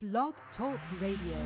Blog Talk Radio.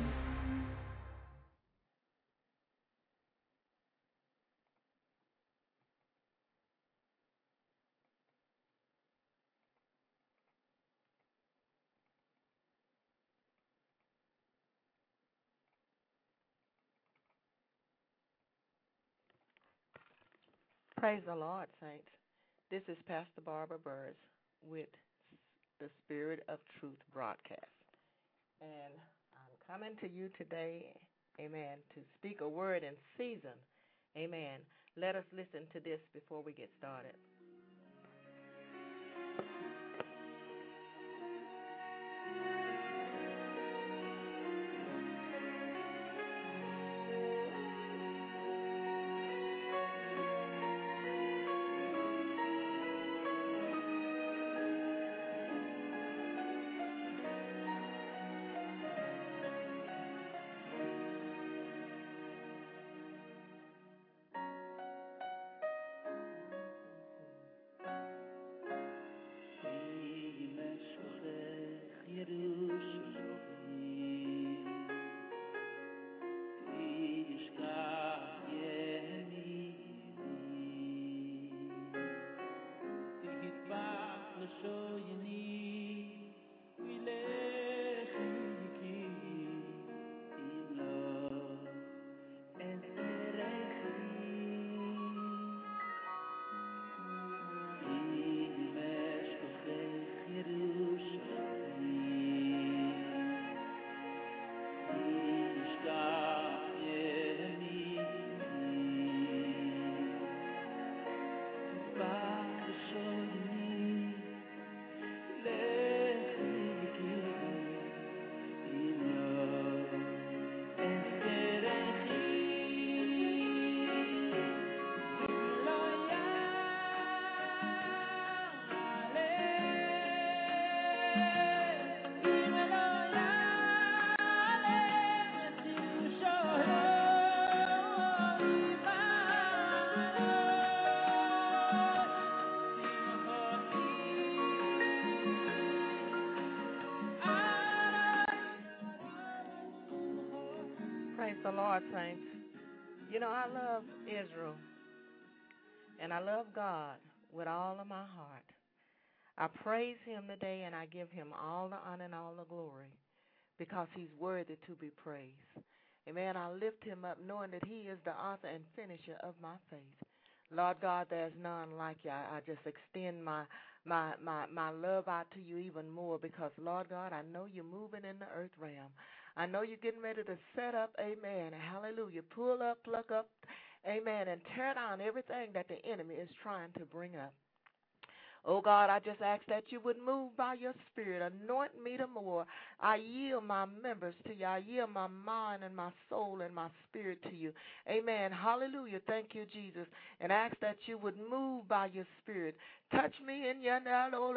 Praise the Lord, saints. This is Pastor Barbara Burrs with the Spirit of Truth broadcast. And I'm coming to you today, amen, to speak a word in season. Amen. Let us listen to this before we get started. Praise the Lord, saints. You know, I love Israel, and I love God with all of my heart. I praise him today, and I give him all the honor and all the glory because he's worthy to be praised. Amen. I lift him up knowing that he is the author and finisher of my faith. Lord God, there's none like you. I just extend my love out to you even more because, Lord God, I know you're moving in the earth realm. I know you're getting ready to set up, amen, hallelujah, pull up, pluck up, amen, and tear down everything that the enemy is trying to bring up. Oh, God, I just ask that you would move by your spirit. Anoint me the more. I yield my members to you. I yield my mind and my soul and my spirit to you. Amen. Hallelujah. Thank you, Jesus. And ask that you would move by your spirit. Touch me in your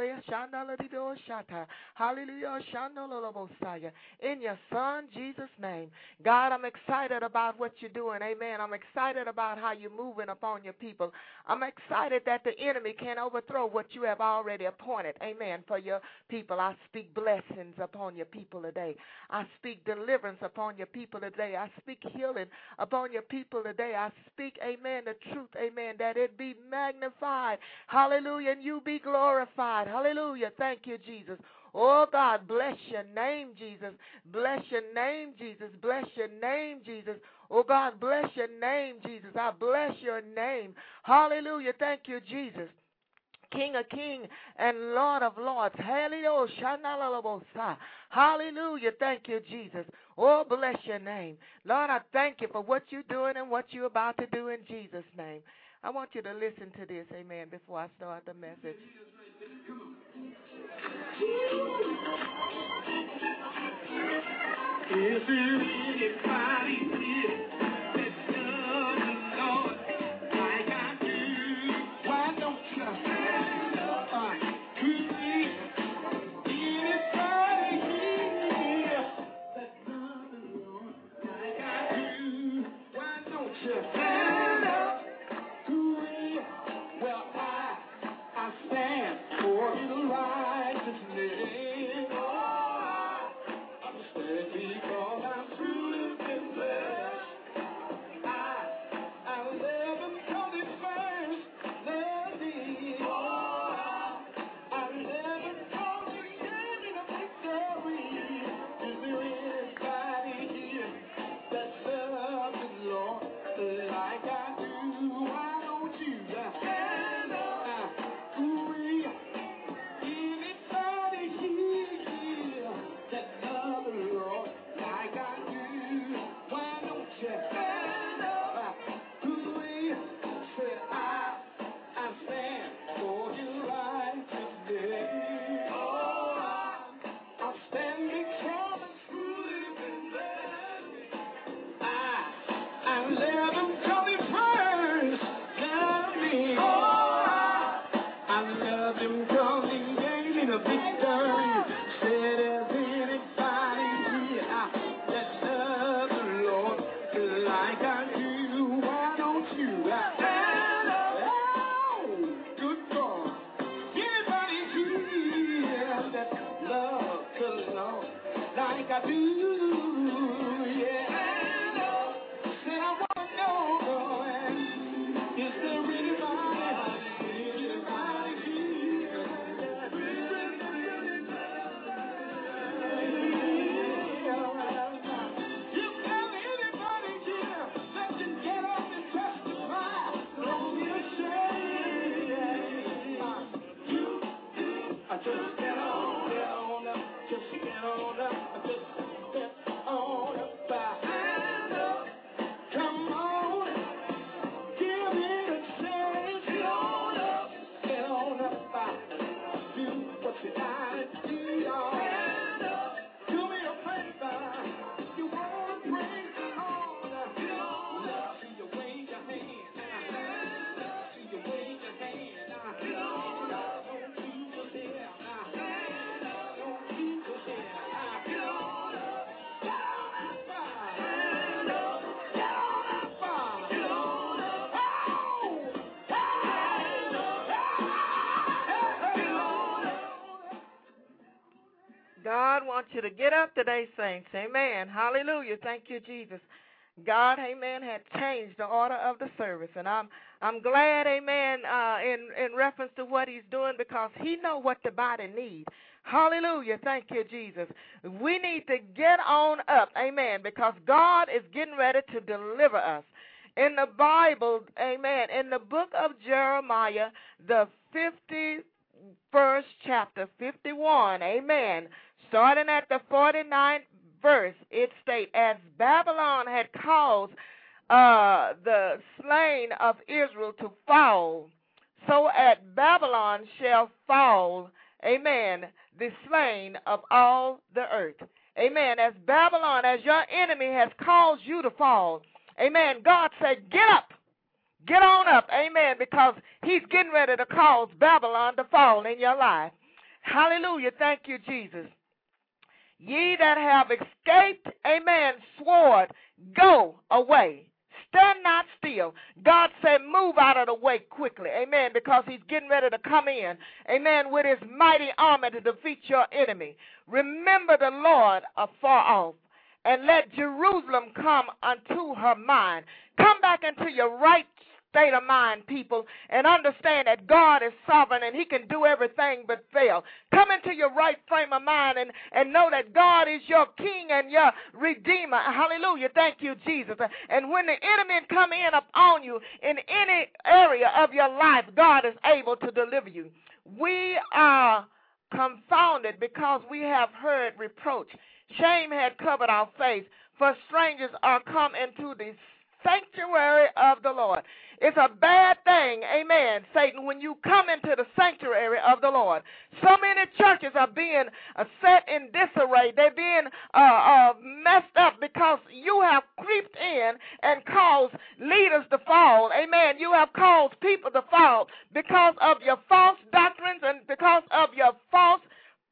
hallelujah, in your son Jesus' name. God, I'm excited about what you're doing. Amen. I'm excited about how you're moving upon your people. I'm excited that the enemy can't overthrow what you have already appointed. Amen. For your people, I speak blessings upon your people today. I speak deliverance upon your people today. I speak healing upon your people today. I speak, amen, the truth, amen, that it be magnified. Hallelujah. And you be glorified. Hallelujah. Thank you, Jesus. Oh, God, bless your name, Jesus. Bless your name, Jesus. Bless your name, Jesus. Oh, God, bless your name, Jesus. I bless your name. Hallelujah. Thank you, Jesus. King of kings and Lord of lords. Hallelujah. Hallelujah. Thank you, Jesus. Oh, bless your name. Lord, I thank you for what you're doing and what you're about to do in Jesus' name. I want you to listen to this, amen, before I start the message. Is there anybody here that loves the Lord like I do? Why don't you stand up to me? Anybody here that loves the Lord like I do? Why don't you stand up to me? Well, I stand for his righteousness. Oh, love him 'cause he first loved me. I love him 'cause he gave me the victory. Said if anybody here that loves the Lord like I do, why don't you? Good God. Anybody here that loves the Lord like I do? Yeah. Say I want to know, Lord, is there anybody here? You have anybody here that can get up and testify? Don't be ashamed. Just get on up. Just get on up. Just get on up. Stand up. Come on. Give me a chance. Get on up. Get on up. Do what you gotta do, y'all. Stand up. Do me a favor. You wanna praise the Lord. Get on up. See you wave your hand. Stand up. See you wave your hand. Get on up. Don't keep us here. Stand up. Don't keep us here. Get on up. Get on up. Stand up. Get on up. Get on up. Oh! Stand up. Get on up. God wants you to get up today, saints. Amen. Hallelujah. Thank you, Jesus. God, amen, had changed the order of the service. And I'm glad, amen, in reference to what he's doing, because he knows what the body needs. Hallelujah. Thank you, Jesus. We need to get on up, amen, because God is getting ready to deliver us. In the Bible, amen, in the book of Jeremiah, the 51st chapter, 51, amen, starting at the 49th verse, it states, as Babylon had caused the slain of Israel to fall, so at Babylon shall fall, amen, the slain of all the earth. Amen. As Babylon, as your enemy has caused you to fall, amen, God said, get up. Get on up, amen, because he's getting ready to cause Babylon to fall in your life. Hallelujah. Thank you, Jesus. Ye that have escaped, amen, sword, go away. Stand not still. God said, move out of the way quickly, amen, because he's getting ready to come in, amen, with his mighty army to defeat your enemy. Remember the Lord afar off, and let Jerusalem come unto her mind. Come back into your right state of mind, people, and understand that God is sovereign and he can do everything but fail. Come into your right frame of mind and know that God is your king and your redeemer. Hallelujah. Thank you, Jesus. And when the enemy come in upon you in any area of your life, God is able to deliver you. We are confounded because we have heard reproach. Shame had covered our face, for strangers are come into the sanctuary of the Lord. It's a bad thing, amen, Satan, when you come into the sanctuary of the Lord. So many churches are being set in disarray. They're being messed up because you have creeped in and caused leaders to fall. Amen. You have caused people to fall because of your false doctrines and because of your false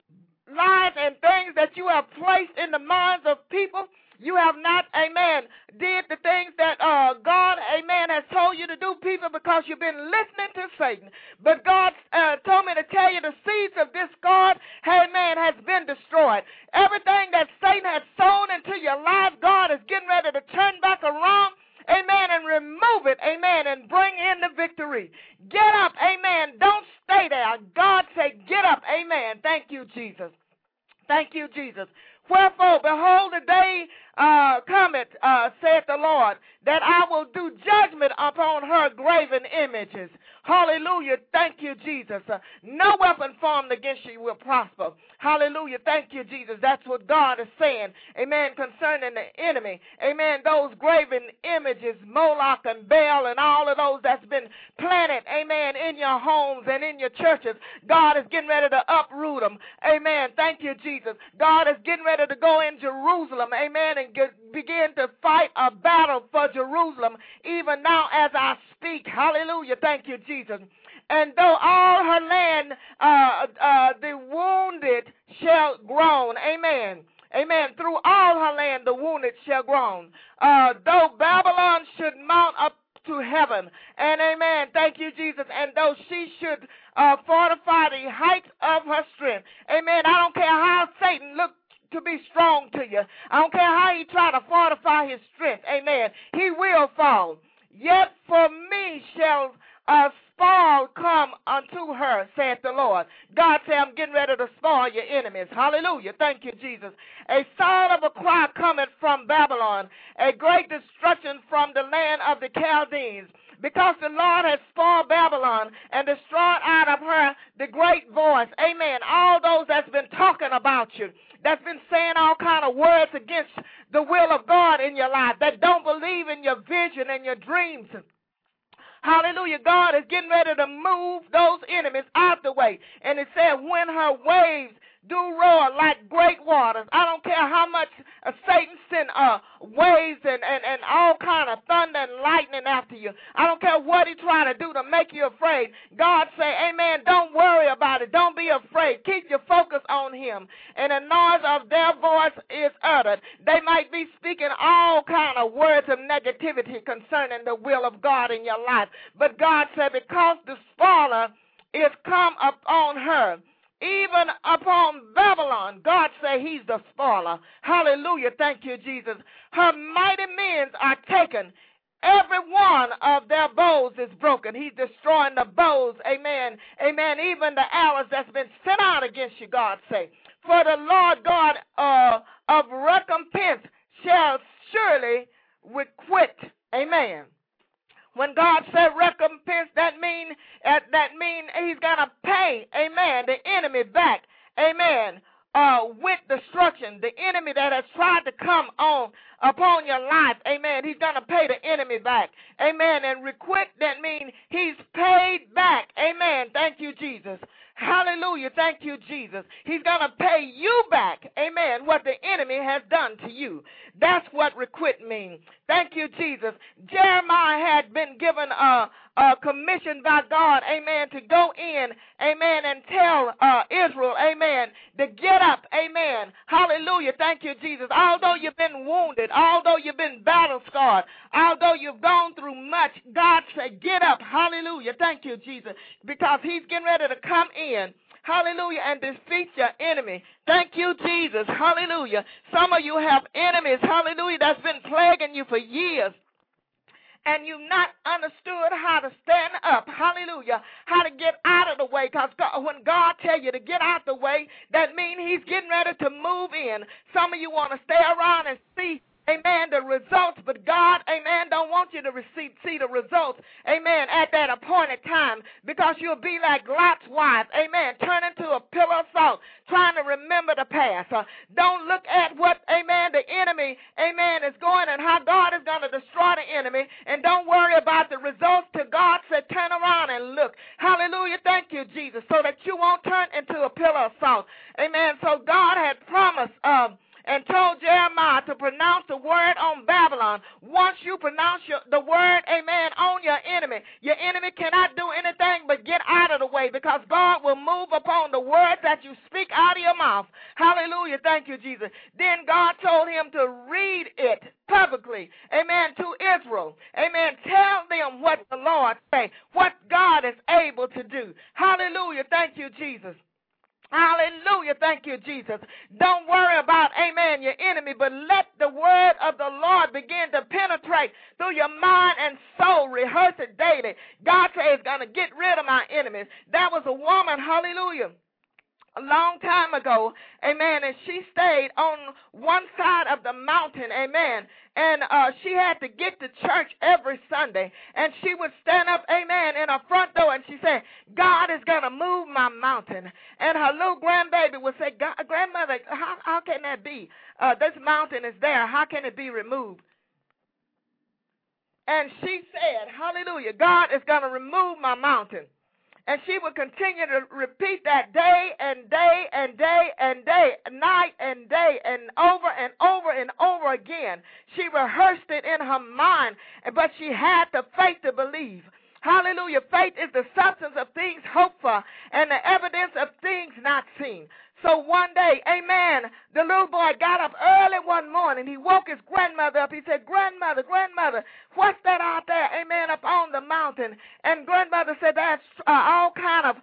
lies and things that you have placed in the minds of people. You have not, amen, did the things that God, amen, has told you to do, people, because you've been listening to Satan. But God told me to tell you the seeds of discord, amen, has been destroyed. Everything that Satan has sown into your life, God is getting ready to turn back around, amen, and remove it, amen, and bring in the victory. Get up, amen. Don't stay there. God said, get up, amen. Thank you, Jesus. Thank you, Jesus. Wherefore, behold, the day cometh, saith the Lord, that I will do judgment upon her graven images. Hallelujah. Thank you, Jesus. No weapon formed against you will prosper. Hallelujah. Thank you, Jesus. That's what God is saying. Amen. Concerning the enemy. Amen. Those graven images, Moloch and Baal and all of those that's been planted, amen, in your homes and in your churches. God is getting ready to uproot them. Amen. Thank you, Jesus. God God is getting ready to go in Jerusalem, amen, and begin to fight a battle for Jerusalem, even now as I speak. Hallelujah. Thank you, Jesus. And though all her land, the wounded shall groan. Amen. Amen. Through all her land, the wounded shall groan. Though Babylon should mount up to heaven. And amen. Thank you, Jesus. And though she should fortify the heights of her strength. Amen. I don't care how Satan looks to be strong to you. I don't care how he try to fortify his strength. Amen. He will fall. Yet for me shall spoil come unto her, saith the Lord. God said, I'm getting ready to spoil your enemies. Hallelujah. Thank you, Jesus. A sound of a cry cometh from Babylon, a great destruction from the land of the Chaldeans. Because the Lord has spoiled Babylon and destroyed out of her the great voice. Amen. All those that's been talking about you, that's been saying all kind of words against the will of God in your life, that don't believe in your vision and your dreams. Hallelujah. God is getting ready to move those enemies out the way. And it said, when her waves do roar like great waters. I don't care how much Satan send waves and all kind of thunder and lightning after you. I don't care what he try to do to make you afraid. God say, amen, don't worry about it. Don't be afraid. Keep your focus on him. And the noise of their voice is uttered. They might be speaking all kind of words of negativity concerning the will of God in your life. But God said, because the spoiler is come upon her, even upon Babylon, God say he's the spoiler. Hallelujah. Thank you, Jesus. Her mighty men are taken. Every one of their bows is broken. He's destroying the bows. Amen. Amen. Even the arrows that's been sent out against you, God say. For the Lord God of recompense shall surely requite. Amen. When God said recompense, that mean he's going to pay, amen, the enemy back, amen, with destruction. The enemy that has tried to come upon your life, amen, he's going to pay the enemy back, amen. And requite, that means he's paid back, amen. Thank you, Jesus. Hallelujah. Thank you, Jesus. He's going to pay you back, amen, what the enemy has done to you. That's what requite means. Thank you, Jesus. Jeremiah had been given a commission by God, amen, to go in, amen, and tell Israel, amen, to get up, amen. Hallelujah. Thank you, Jesus. Although you've been wounded, although you've been battle-scarred, although you've gone through much, God said, get up. Hallelujah. Thank you, Jesus, because he's getting ready to come in. Hallelujah, and defeat your enemy. Thank you, Jesus. Hallelujah. Some of you have enemies, hallelujah, that's been plaguing you for years. And you've not understood how to stand up, hallelujah, how to get out of the way. Because when God tells you to get out the way, that means he's getting ready to move in. Some of you want to stay around and see, amen, the results, but God, amen, don't want you to see the results, amen, at that appointed time, because you'll be like Lot's wife, amen, turn into a pillar of salt, trying to remember the past. Don't look at what, amen, the enemy, amen, is going and how God is going to destroy the enemy, and don't worry about the results till God said turn around and look. Hallelujah, thank you, Jesus, so that you won't turn into a pillar of salt. Amen, so God had promised and told Jeremiah to pronounce the word on Babylon. Once you pronounce the word, amen, on your enemy cannot do anything but get out of the way, because God will move upon the words that you speak out of your mouth. Hallelujah. Thank you, Jesus. Then God told him to read it publicly, amen, to Israel. Amen. Tell them what the Lord say, what God is able to do. Hallelujah. Thank you, Jesus. Hallelujah. Thank you, Jesus. Don't worry about, amen, your enemy, but let the word of the Lord begin to penetrate through your mind and soul. Rehearse it daily. God says he's going to get rid of my enemies. That was a woman, hallelujah, a long time ago, amen, and she stayed on one side of the mountain, amen, and she had to get to church every Sunday, and she would stand up, amen, in her front door, and she said, God is going to move my mountain, and her little grandbaby would say, grandmother, how can that be? This mountain is there. How can it be removed? And she said, hallelujah, God is going to remove my mountain. And she would continue to repeat that day and day and day and day, night and day, and over and over and over again. She rehearsed it in her mind, but she had the faith to believe. Hallelujah. Faith is the substance of things hoped for and the evidence of things not seen. So one day, amen, the little boy got up early one morning. He woke his grandmother up. He said, grandmother, what's that out there, amen, up on the mountain? And grandmother said, that's all kind of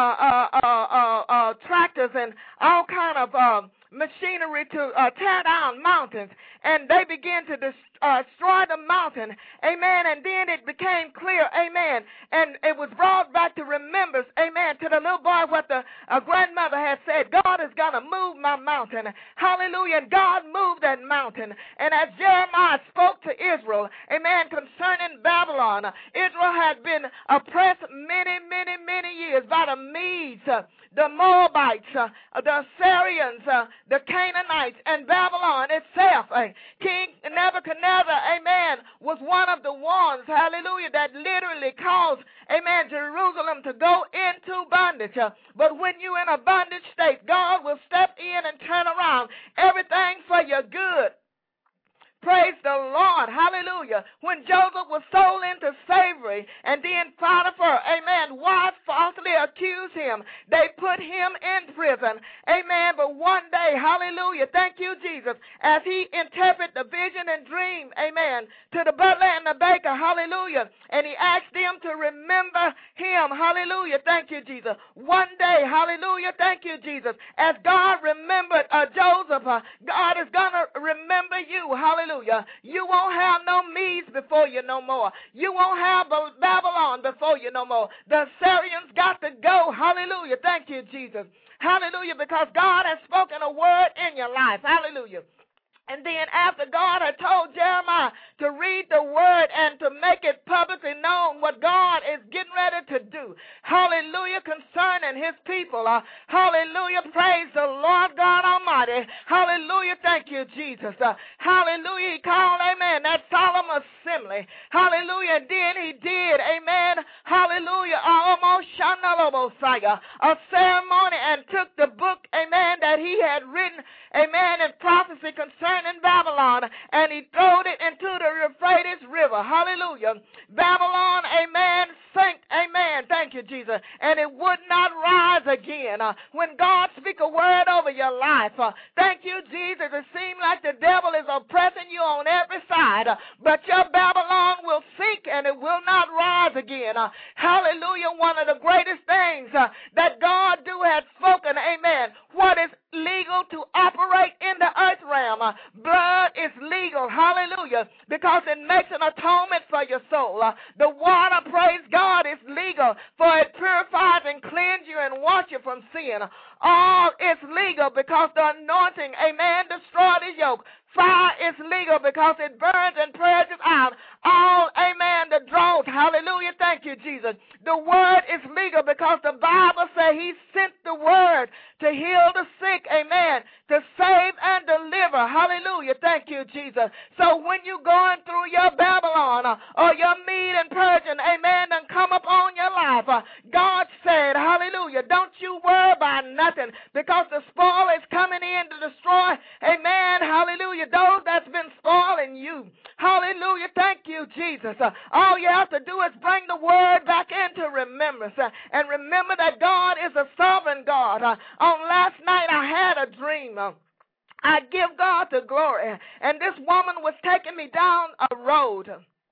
tractors and all kind of machinery to tear down mountains. And they began to destroy the mountain, amen, and then it became clear, amen, and it was brought back to remembrance, amen, to the little boy what the grandmother had said. God is going to move my mountain. Hallelujah. And God moved that mountain. And as Jeremiah spoke to Israel, amen, concerning Babylon, Israel had been oppressed many years by the Medes, the Moabites, the Assyrians, the Canaanites, and Babylon itself. King Nebuchadnezzar, amen, was one of the ones, hallelujah, that literally caused, amen, Jerusalem to go into bondage. But when you're in a bondage state, God will step in and turn around everything for your good. Praise the Lord. Hallelujah. When Joseph was sold into slavery and then Potiphar, amen, wife falsely accused him. They put him in prison. Amen. But one day, hallelujah, thank you, Jesus, as he interpreted the vision and dream, amen, to the butler and the baker, hallelujah, and he asked them to remember him. Hallelujah. Thank you, Jesus. One day, hallelujah, thank you, Jesus, as God remembered Joseph, God is going to remember you. Hallelujah. You won't have no Medes before you no more. You won't have Babylon before you no more. The Assyrians got to go. Hallelujah. Thank you, Jesus. Hallelujah. Because God has spoken a word in your life. Hallelujah. And then after God had told Jeremiah to read the word and to make it publicly known what God is getting ready to do, hallelujah, concerning his people, hallelujah, praise the Lord God Almighty, hallelujah, thank you, Jesus, hallelujah, he called, amen, that solemn assembly, hallelujah, and then he did, amen, hallelujah, almost a ceremony and took the book, amen, that he had written, amen, in prophecy concerning Babylon, and he threw it into the Euphrates River. Hallelujah. Babylon, amen, sank, amen, thank you, Jesus, and it would not rise again. When God speaks a word over your life, thank you, Jesus, it seems like the devil is oppressing you on every side, but your Babylon will sink and it will not rise again. Hallelujah. One of the greatest things that God do has spoken, amen, what is legal to operate in the earth realm. Blood is legal, hallelujah, because it makes an atonement for your soul. The water, praise God, is legal, for it purifies and cleanses you and washes you from sin. All is legal because the anointing, amen, destroyed the yoke. Fire is legal because it burns and purges out all, amen, the drought. Hallelujah. Thank you, Jesus. The word is legal because the Bible says he sent the word to heal the sick, amen, to save and deliver. Hallelujah. Thank you, Jesus. So when you're going through your Babylon or your Mede and Persian, amen, and come upon your life, God said, hallelujah, don't you worry about nothing because the spoil is coming in to destroy, amen, hallelujah, those that's been spoiling you. Hallelujah. Thank you, Jesus. All you have to do is bring the word back into remembrance and remember that God is a sovereign God. On last night I had a dream. I give God the glory. And this woman was taking me down a road.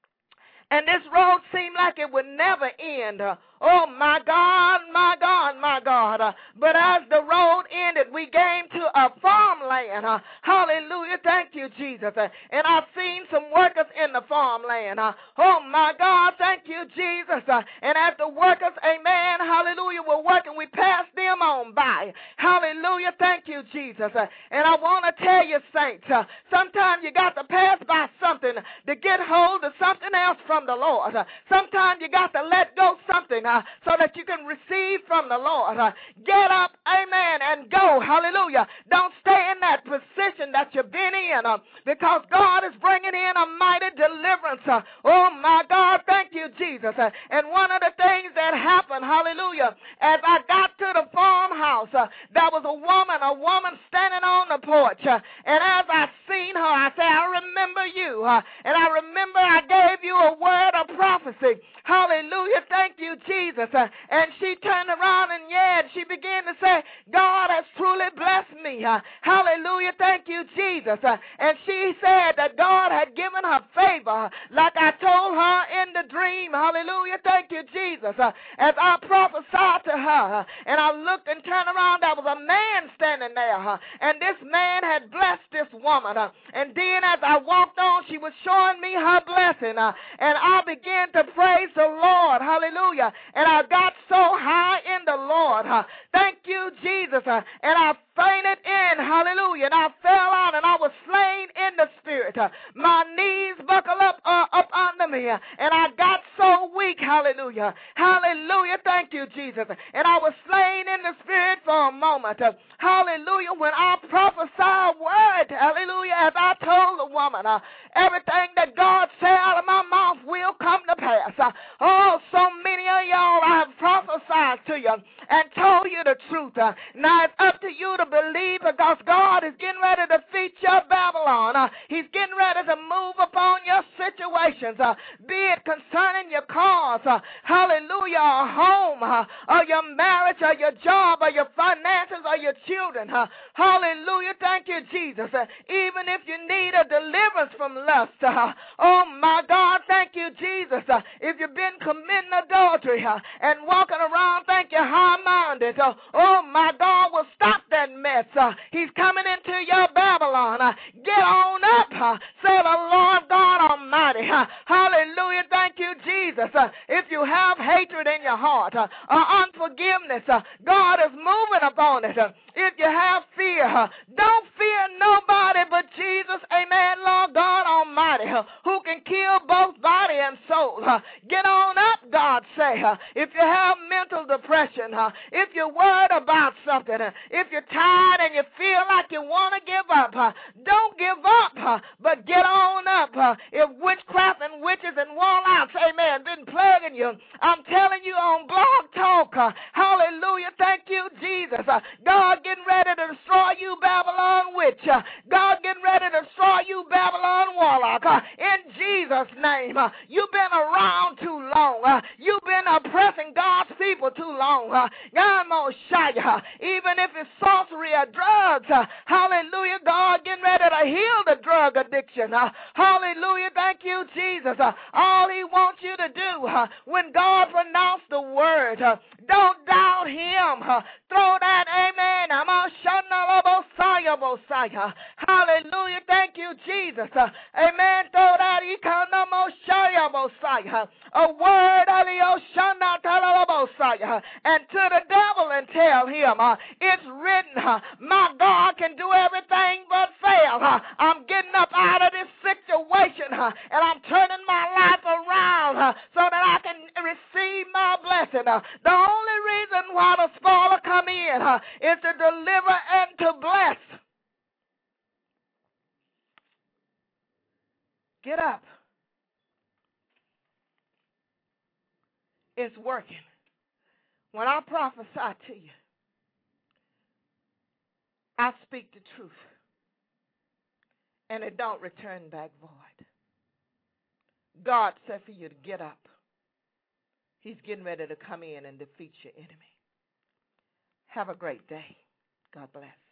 And this road seemed like it would never end. Oh, my God, my God, my God. But as the road ended, we came to a farmland. Hallelujah. Thank you, Jesus. And I've seen some workers in the farmland. Oh, my God. Thank you, Jesus. And as the workers, amen, hallelujah, were working, we passed them on by. Hallelujah. Thank you, Jesus. And I want to tell you, saints, sometimes you got to pass by something to get hold of something else from from the Lord. Sometimes you got to let go something so that you can receive from the Lord. Get up, amen, and go. Hallelujah. Don't stay in that position that you've been in because God is bringing in a mighty deliverance. Oh, my God, thank you, Jesus. And one of the things that happened, hallelujah, as I got to the farmhouse, there was a woman standing on the porch. And as I seen her, I said, I remember you. And I remember I gave you a word of prophecy. Hallelujah. Thank you, Jesus. And she turned around and she began to say, God has truly blessed me. Hallelujah. Thank you, Jesus. And she said that God had given her favor like I told her in the dream. Hallelujah. Thank you, Jesus. As I prophesied to her and I looked and turned around, there was a man standing there. And this man had blessed this woman. And then as I walked on, she was showing me her blessing. And I began to praise the Lord. Hallelujah. And I got so high in the Lord. Thank you, Jesus. And I fainted in. Hallelujah. And I fell out and I was slain in the spirit. My knees buckled up under me. And I got so weak. Hallelujah. Hallelujah. Thank you, Jesus. And I was slain in the spirit for a moment. Hallelujah. When I prophesied word, hallelujah, as I told the woman, everything that God said out of my mouth will come to pass. Oh, so many of y'all I have prophesied to you and told you the truth. Now it's up to you to believe because God is getting ready to defeat your Babylon. He's getting ready to move upon your situations, be it concerning your cars, hallelujah, or home, or your marriage, or your job, or your finances, or your children. Hallelujah. Thank you, Jesus. Even if you need a deliverance from lust, oh my God, thank you, Jesus. If you've been committing adultery and walking around, thank you, high-minded, oh my God, will stop that mess. He's coming into your Babylon. Get on up, say the Lord God Almighty. Hallelujah. Thank you, Jesus. If you have hatred in your heart or unforgiveness, God is moving upon it. If you have fear, don't fear nobody but Jesus, amen, Lord God Almighty, who can kill both body and soul. Get on up, God say. If you have mental depression, if you're worried about something, if you're tired and you feel like you want to give up, don't give up, but get on up. If witchcraft and witches and warlocks, amen, been plaguing you, I'm telling you on Blog Talk, hallelujah, thank you, Jesus. God getting ready to destroy you, Babylon witch. God getting ready to destroy you, Babylon warlock. In Jesus' name. You've been around too long. You've been oppressing God's people too long. God will show you. Even if it's sorcery or drugs, hallelujah, God getting ready to heal the drug addiction. Hallelujah, thank you, Jesus. All he wants you to do when God pronounced the word, don't doubt him. Throw that amen. Hallelujah. Thank you, Jesus. Amen. Throw that a word and to the devil and tell him it's written, my God can do everything but fail. I'm getting up out of this situation and I'm turning my life around so that I can receive my blessing. The only reason why the spoiler come in is to deliver and to bless. Get up. It's working. When I prophesy to you, I speak the truth. And it don't return back void. God said for you to get up. He's getting ready to come in and defeat your enemy. Have a great day. God bless.